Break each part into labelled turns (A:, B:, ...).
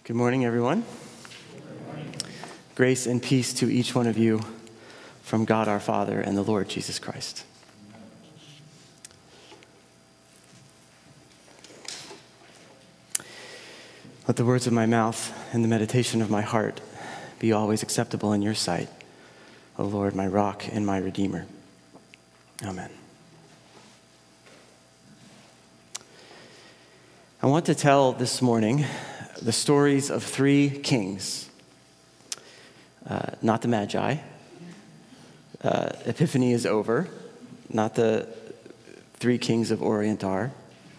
A: Good morning, everyone. Grace and peace to each one of you from God our Father and the Lord Jesus Christ. Let the words of my mouth and the meditation of my heart be always acceptable in your sight, O Lord, my rock and my redeemer. Amen. I want to tell this morning the stories of three kings, not the Magi. Epiphany is over, not the three kings of Orient are.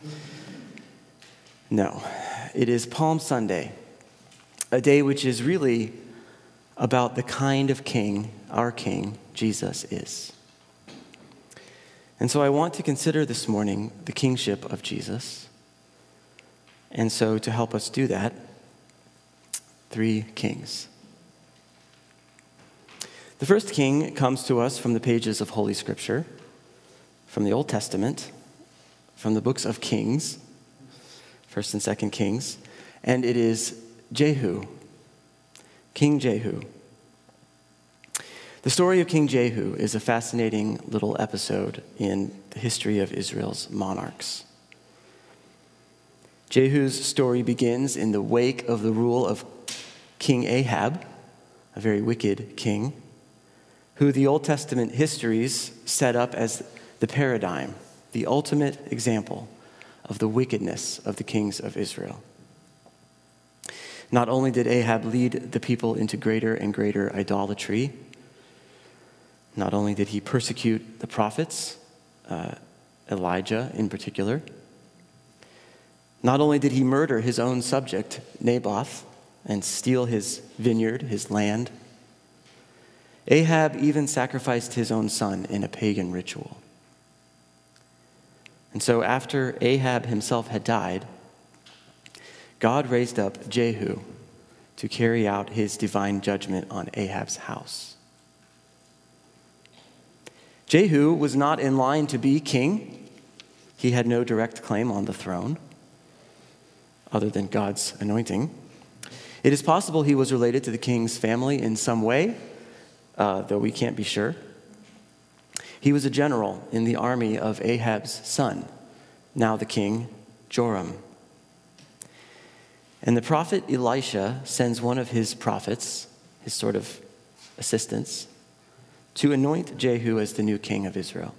A: No, it is Palm Sunday, a day which is really about the kind of king our King Jesus is. And so I want to consider this morning the kingship of Jesus. And so to help us do that, three kings. The first king comes to us from the pages of Holy Scripture, from the Old Testament, from the books of Kings, 1st and 2nd Kings, and it is Jehu, King Jehu. The story of King Jehu is a fascinating little episode in the history of Israel's monarchs. Jehu's story begins in the wake of the rule of King Ahab, a very wicked king, who the Old Testament histories set up as the paradigm, the ultimate example of the wickedness of the kings of Israel. Not only did Ahab lead the people into greater and greater idolatry, not only did he persecute the prophets, Elijah in particular, not only did he murder his own subject, Naboth, and steal his vineyard, his land, Ahab even sacrificed his own son in a pagan ritual. And so after Ahab himself had died, God raised up Jehu to carry out his divine judgment on Ahab's house. Jehu was not in line to be king. He had no direct claim on the throne, other than God's anointing. It is possible he was related to the king's family in some way, though we can't be sure. He was a general in the army of Ahab's son, now the king, Joram. And the prophet Elisha sends one of his prophets, his sort of assistants, to anoint Jehu as the new king of Israel.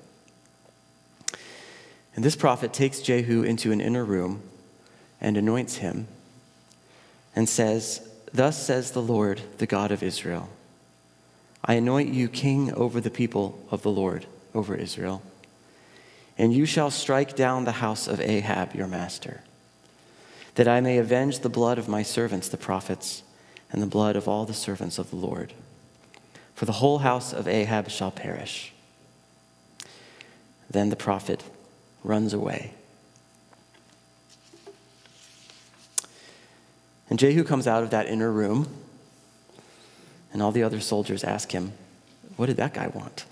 A: And this prophet takes Jehu into an inner room and anoints him and says, "Thus says the Lord, the God of Israel, I anoint you king over the people of the Lord, over Israel, and you shall strike down the house of Ahab, your master, that I may avenge the blood of my servants, the prophets, and the blood of all the servants of the Lord. For the whole house of Ahab shall perish." Then the prophet runs away. And Jehu comes out of that inner room, and all the other soldiers ask him, "What did that guy want?"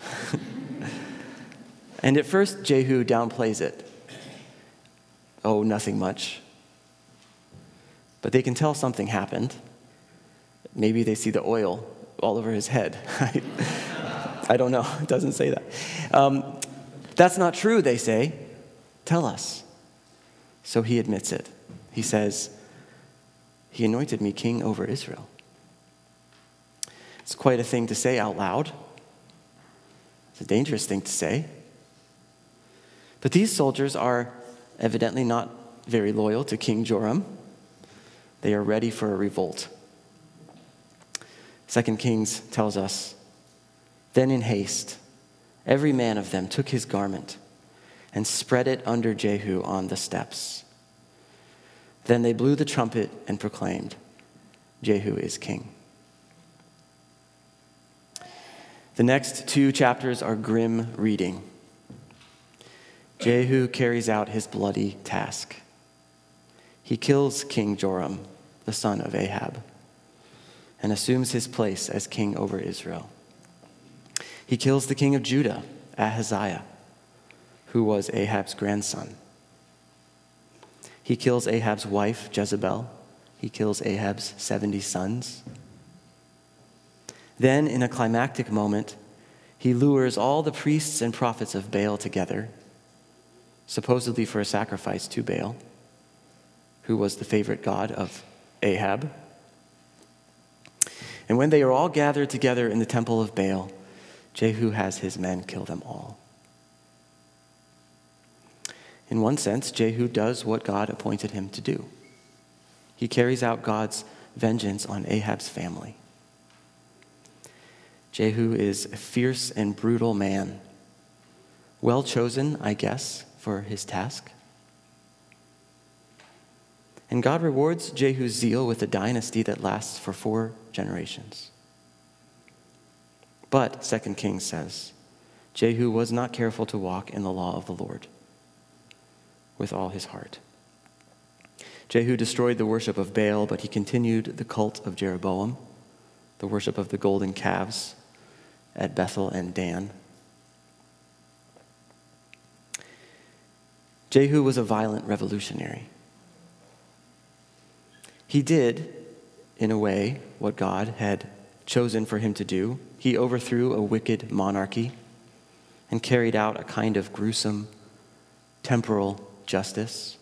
A: And at first, Jehu downplays it. "Oh, nothing much." But they can tell something happened. Maybe they see the oil all over his head. I don't know. It doesn't say that. "That's not true," they say. "Tell us." So he admits it. He says, "He anointed me king over Israel." It's quite a thing to say out loud. It's a dangerous thing to say. But these soldiers are evidently not very loyal to King Joram. They are ready for a revolt. 2 Kings tells us, "Then in haste, every man of them took his garment and spread it under Jehu on the steps. Then they blew the trumpet and proclaimed, 'Jehu is king.'" The next two chapters are grim reading. Jehu carries out his bloody task. He kills King Joram, the son of Ahab, and assumes his place as king over Israel. He kills the king of Judah, Ahaziah, who was Ahab's grandson. He kills Ahab's wife, Jezebel, He kills Ahab's 70 sons. Then, in a climactic moment, he lures all the priests and prophets of Baal together, supposedly for a sacrifice to Baal, who was the favorite god of Ahab. And when they are all gathered together in the temple of Baal, Jehu has his men kill them all. In one sense, Jehu does what God appointed him to do. He carries out God's vengeance on Ahab's family. Jehu is a fierce and brutal man, well chosen, I guess, for his task. And God rewards Jehu's zeal with a dynasty that lasts for 4 generations. But, 2 Kings says, Jehu was not careful to walk in the law of the Lord with all his heart. Jehu destroyed the worship of Baal, but he continued the cult of Jeroboam, the worship of the golden calves at Bethel and Dan. Jehu was a violent revolutionary. He did, in a way, what God had chosen for him to do. He overthrew a wicked monarchy and carried out a kind of gruesome temporal justice.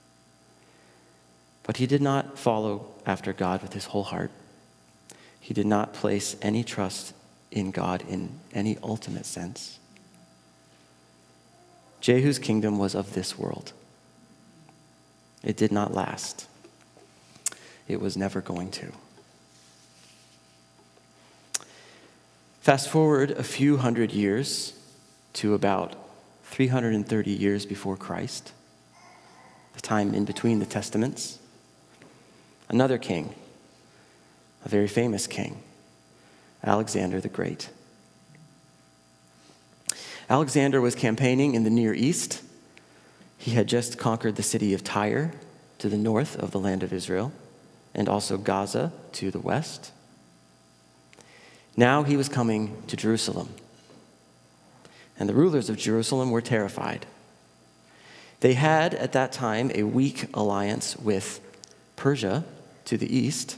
A: But he did not follow after God with his whole heart. He did not place any trust in God in any ultimate sense. Jehu's kingdom was of this world. It did not last. It was never going to. Fast forward a few hundred years to about 330 years before Christ, the time in between the Testaments. Another king, a very famous king, Alexander the Great. Alexander was campaigning in the Near East. He had just conquered the city of Tyre to the north of the land of Israel, and also Gaza to the west. Now he was coming to Jerusalem. And the rulers of Jerusalem were terrified. They had, at that time, a weak alliance with Persia to the east.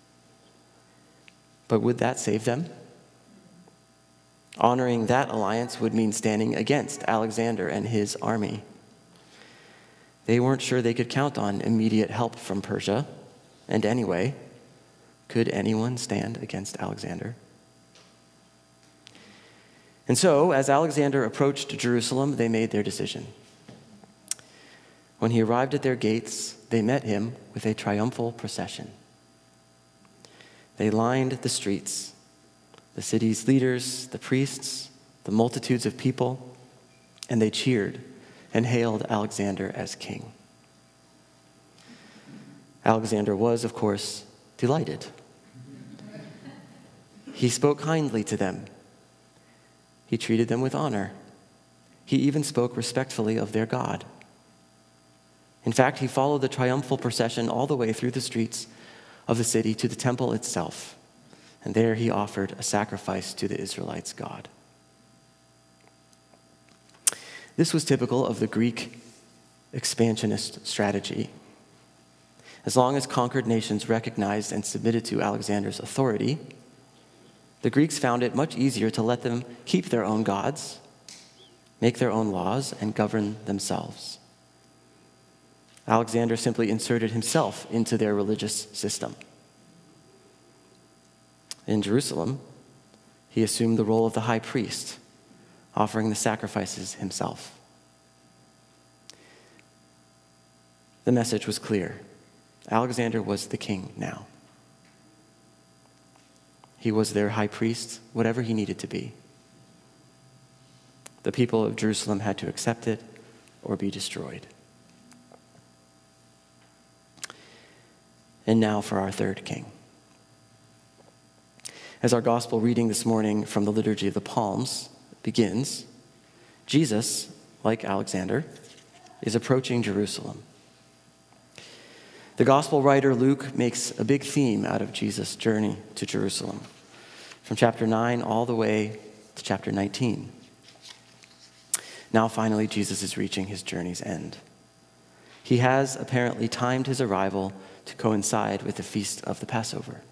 A: But would that save them? Honoring that alliance would mean standing against Alexander and his army. They weren't sure they could count on immediate help from Persia. And anyway, could anyone stand against Alexander? And so, as Alexander approached Jerusalem, they made their decision. When he arrived at their gates, they met him with a triumphal procession. They lined the streets, the city's leaders, the priests, the multitudes of people, and they cheered and hailed Alexander as king. Alexander was, of course, delighted. He spoke kindly to them. He treated them with honor. He even spoke respectfully of their God. In fact, he followed the triumphal procession all the way through the streets of the city to the temple itself, and there he offered a sacrifice to the Israelites' God. This was typical of the Greek expansionist strategy. As long as conquered nations recognized and submitted to Alexander's authority, the Greeks found it much easier to let them keep their own gods, make their own laws, and govern themselves. Alexander simply inserted himself into their religious system. In Jerusalem, he assumed the role of the high priest, offering the sacrifices himself. The message was clear. Alexander was the king now. He was their high priest, whatever he needed to be. The people of Jerusalem had to accept it or be destroyed. And now for our third king. As our gospel reading this morning from the Liturgy of the Palms begins, Jesus, like Alexander, is approaching Jerusalem. The gospel writer Luke makes a big theme out of Jesus' journey to Jerusalem, from chapter 9 all the way to chapter 19. Now finally, Jesus is reaching his journey's end. He has apparently timed his arrival to coincide with the feast of the Passover.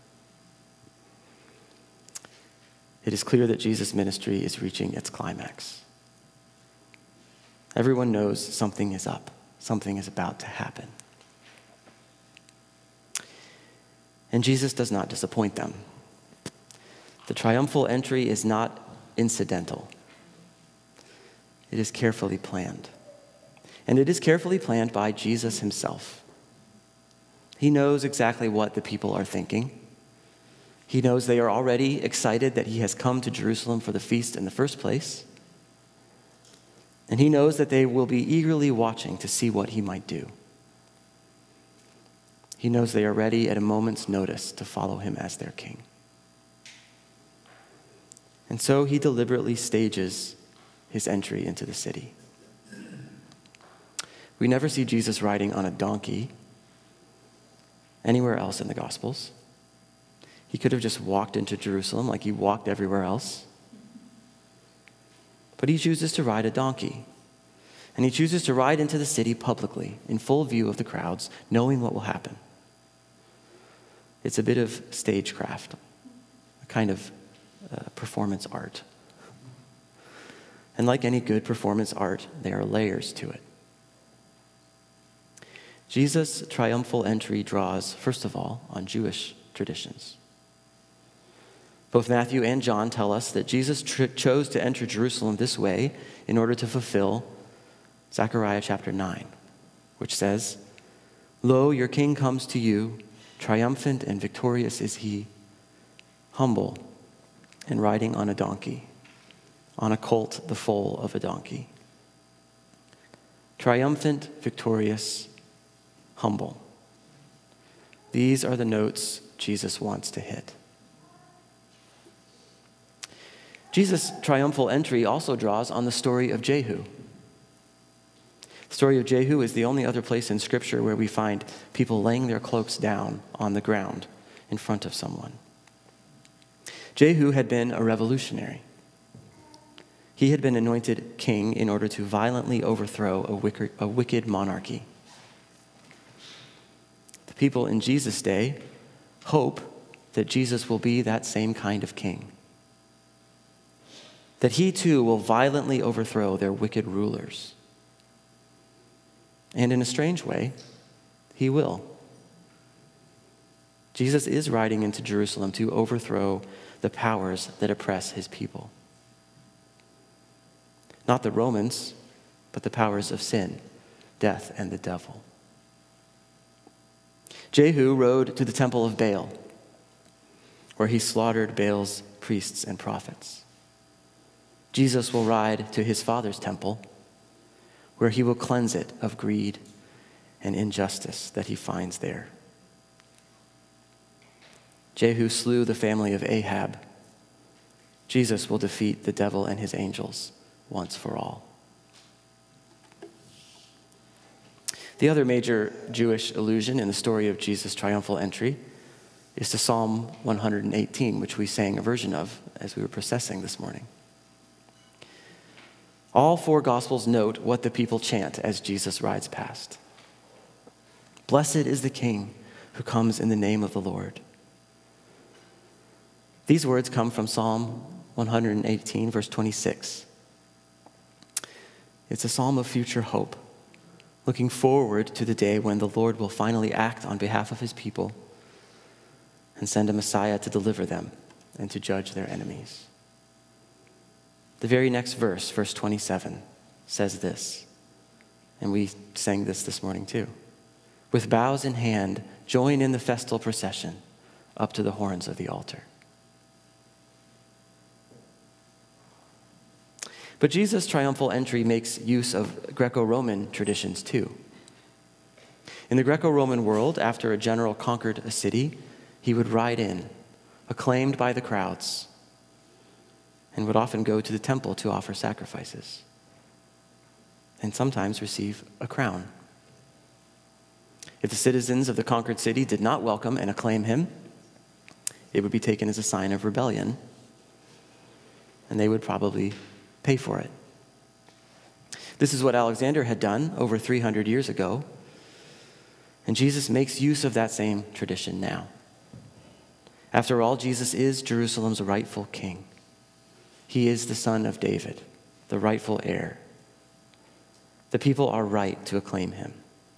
A: It is clear that Jesus' ministry is reaching its climax. Everyone knows something is up. Something is about to happen. And Jesus does not disappoint them. The triumphal entry is not incidental. It is carefully planned. And it is carefully planned by Jesus himself. He knows exactly what the people are thinking. He knows they are already excited that he has come to Jerusalem for the feast in the first place. And he knows that they will be eagerly watching to see what he might do. He knows they are ready at a moment's notice to follow him as their king. And so he deliberately stages his entry into the city. We never see Jesus riding on a donkey anywhere else in the Gospels. He could have just walked into Jerusalem like he walked everywhere else. But he chooses to ride a donkey. And he chooses to ride into the city publicly, in full view of the crowds, knowing what will happen. It's a bit of stagecraft, a kind of performance art. And like any good performance art, there are layers to it. Jesus' triumphal entry draws, first of all, on Jewish traditions. Both Matthew and John tell us that Jesus chose to enter Jerusalem this way in order to fulfill Zechariah chapter 9, which says, "Lo, your king comes to you, triumphant and victorious is he, humble and riding on a donkey, on a colt, the foal of a donkey." Triumphant, victorious, humble. These are the notes Jesus wants to hit. Jesus' triumphal entry also draws on the story of Jehu. The story of Jehu is the only other place in Scripture where we find people laying their cloaks down on the ground in front of someone. Jehu had been a revolutionary. He had been anointed king in order to violently overthrow a wicked monarchy. The people in Jesus' day hope that Jesus will be that same kind of king. That he too will violently overthrow their wicked rulers. And in a strange way, he will. Jesus is riding into Jerusalem to overthrow the powers that oppress his people. Not the Romans, but the powers of sin, death, and the devil. Jehu rode to the temple of Baal, where he slaughtered Baal's priests and prophets. Jesus will ride to his Father's temple, where he will cleanse it of greed and injustice that he finds there. Jehu slew the family of Ahab. Jesus will defeat the devil and his angels once for all. The other major Jewish allusion in the story of Jesus' triumphal entry is to Psalm 118, which we sang a version of as we were processing this morning. All four Gospels note what the people chant as Jesus rides past. "Blessed is the King who comes in the name of the Lord." These words come from Psalm 118, verse 26. It's a psalm of future hope, looking forward to the day when the Lord will finally act on behalf of his people and send a Messiah to deliver them and to judge their enemies. The very next verse, verse 27, says this, and we sang this morning too. "With boughs in hand, join in the festal procession up to the horns of the altar." But Jesus' triumphal entry makes use of Greco-Roman traditions too. In the Greco-Roman world, after a general conquered a city, he would ride in, acclaimed by the crowds, and would often go to the temple to offer sacrifices, and sometimes receive a crown. If the citizens of the conquered city did not welcome and acclaim him, it would be taken as a sign of rebellion, and they would probably pay for it. This is what Alexander had done over 300 years ago. And Jesus makes use of that same tradition now. After all, Jesus is Jerusalem's rightful king. He is the son of David, the rightful heir. The people are right to acclaim him.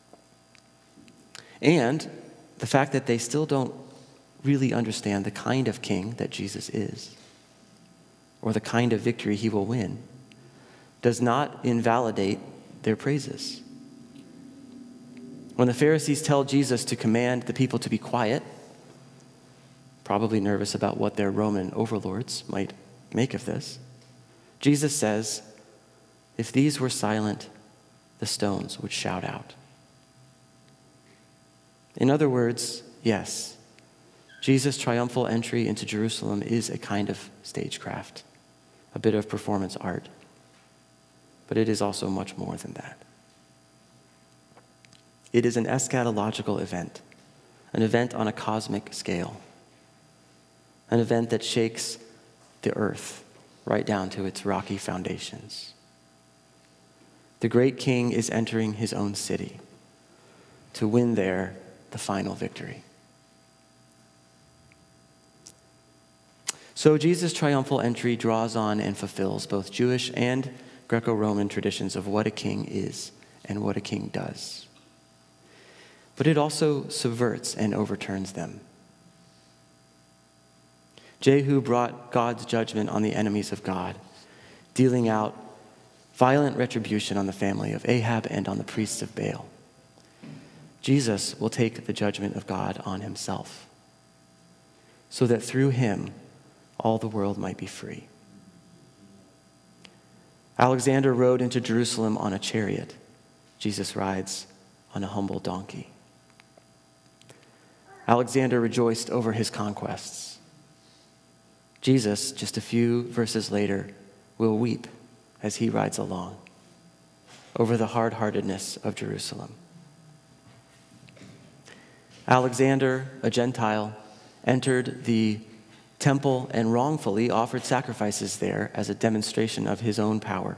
A: And the fact that they still don't really understand the kind of king that Jesus is, or the kind of victory he will win, does not invalidate their praises. When the Pharisees tell Jesus to command the people to be quiet, probably nervous about what their Roman overlords might make of this, Jesus says, if these were silent, the stones would shout out. In other words, yes, Jesus' triumphal entry into Jerusalem is a kind of stagecraft, a bit of performance art. But it is also much more than that. It is an eschatological event, an event on a cosmic scale, an event that shakes the earth right down to its rocky foundations. The great king is entering his own city to win there the final victory. So Jesus' triumphal entry draws on and fulfills both Jewish and Greco-Roman traditions of what a king is and what a king does. But it also subverts and overturns them. Jehu brought God's judgment on the enemies of God, dealing out violent retribution on the family of Ahab and on the priests of Baal. Jesus will take the judgment of God on himself, so that through him all the world might be free. Alexander rode into Jerusalem on a chariot. Jesus rides on a humble donkey. Alexander rejoiced over his conquests. Jesus, just a few verses later, will weep as he rides along over the hard-heartedness of Jerusalem. Alexander, a Gentile, entered the temple and wrongfully offered sacrifices there as a demonstration of his own power.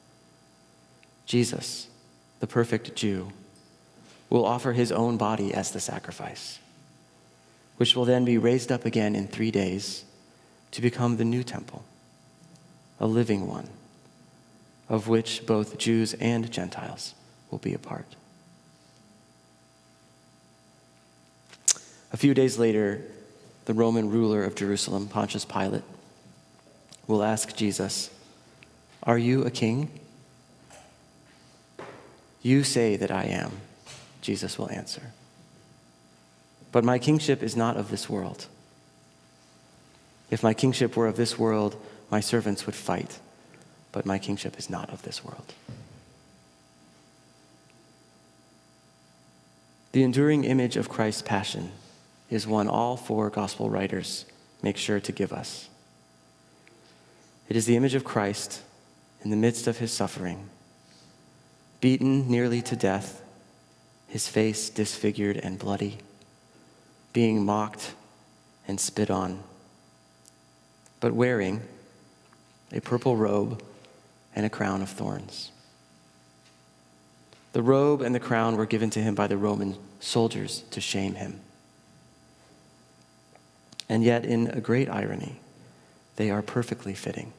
A: Jesus, the perfect Jew, will offer his own body as the sacrifice, which will then be raised up again in 3 days to become the new temple, a living one, of which both Jews and Gentiles will be a part. A few days later, the Roman ruler of Jerusalem, Pontius Pilate, will ask Jesus, "Are you a king?" "You say that I am," Jesus will answer. "But my kingship is not of this world. If my kingship were of this world, my servants would fight, but my kingship is not of this world." The enduring image of Christ's passion is one all four gospel writers make sure to give us. It is the image of Christ in the midst of his suffering, beaten nearly to death, his face disfigured and bloody, being mocked and spit on, but wearing a purple robe and a crown of thorns. The robe and the crown were given to him by the Roman soldiers to shame him. And yet, in a great irony, they are perfectly fitting.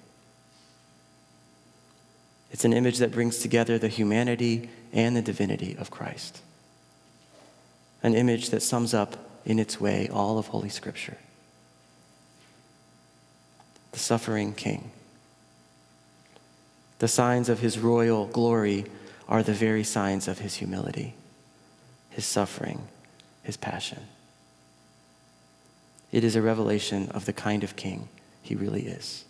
A: It's an image that brings together the humanity and the divinity of Christ. An image that sums up in its way all of Holy Scripture. The suffering King. The signs of his royal glory are the very signs of his humility, his suffering, his passion. It is a revelation of the kind of king he really is.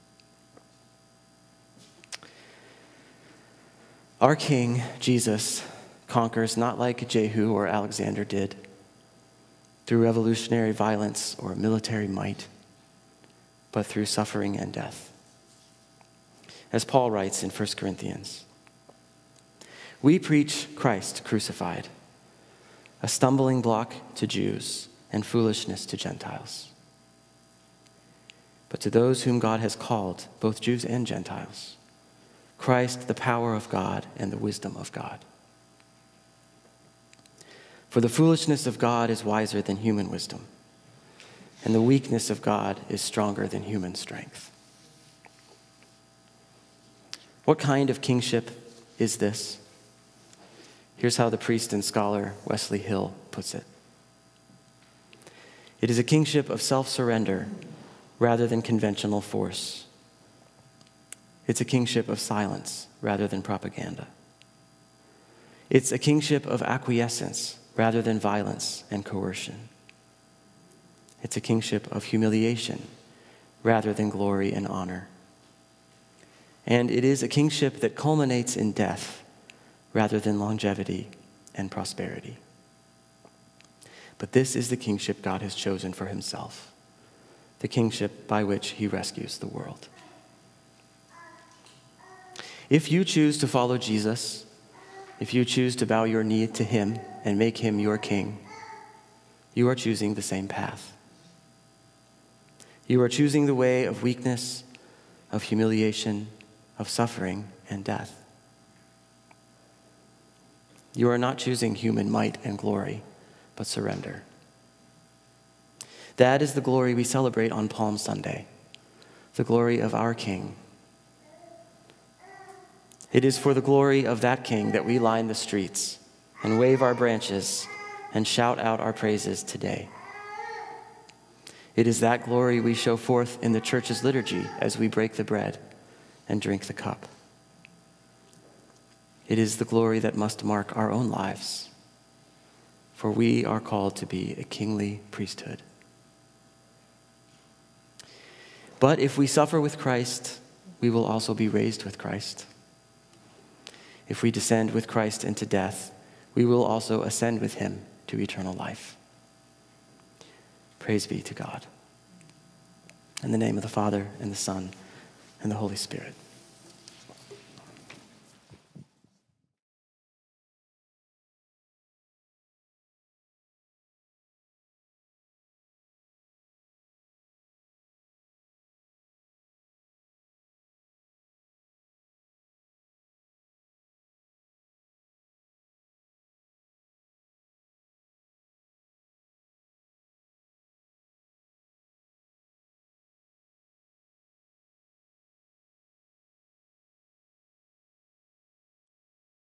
A: Our King, Jesus, conquers not like Jehu or Alexander did, through revolutionary violence or military might, but through suffering and death. As Paul writes in 1 Corinthians, "We preach Christ crucified, a stumbling block to Jews and foolishness to Gentiles. But to those whom God has called, both Jews and Gentiles, Christ, the power of God and the wisdom of God." For the foolishness of God is wiser than human wisdom, and the weakness of God is stronger than human strength. What kind of kingship is this? Here's how the priest and scholar Wesley Hill puts it. It is a kingship of self-surrender rather than conventional force. It's a kingship of silence rather than propaganda. It's a kingship of acquiescence rather than violence and coercion. It's a kingship of humiliation rather than glory and honor. And it is a kingship that culminates in death rather than longevity and prosperity. But this is the kingship God has chosen for himself, the kingship by which he rescues the world. If you choose to follow Jesus, if you choose to bow your knee to him and make him your king, you are choosing the same path. You are choosing the way of weakness, of humiliation, of suffering and death. You are not choosing human might and glory, but surrender. That is the glory we celebrate on Palm Sunday, the glory of our King. It is for the glory of that King that we line the streets and wave our branches and shout out our praises today. It is that glory we show forth in the church's liturgy as we break the bread and drink the cup. It is the glory that must mark our own lives, for we are called to be a kingly priesthood. But if we suffer with Christ, we will also be raised with Christ. If we descend with Christ into death, we will also ascend with him to eternal life. Praise be to God. In the name of the Father, and the Son, and the Holy Spirit.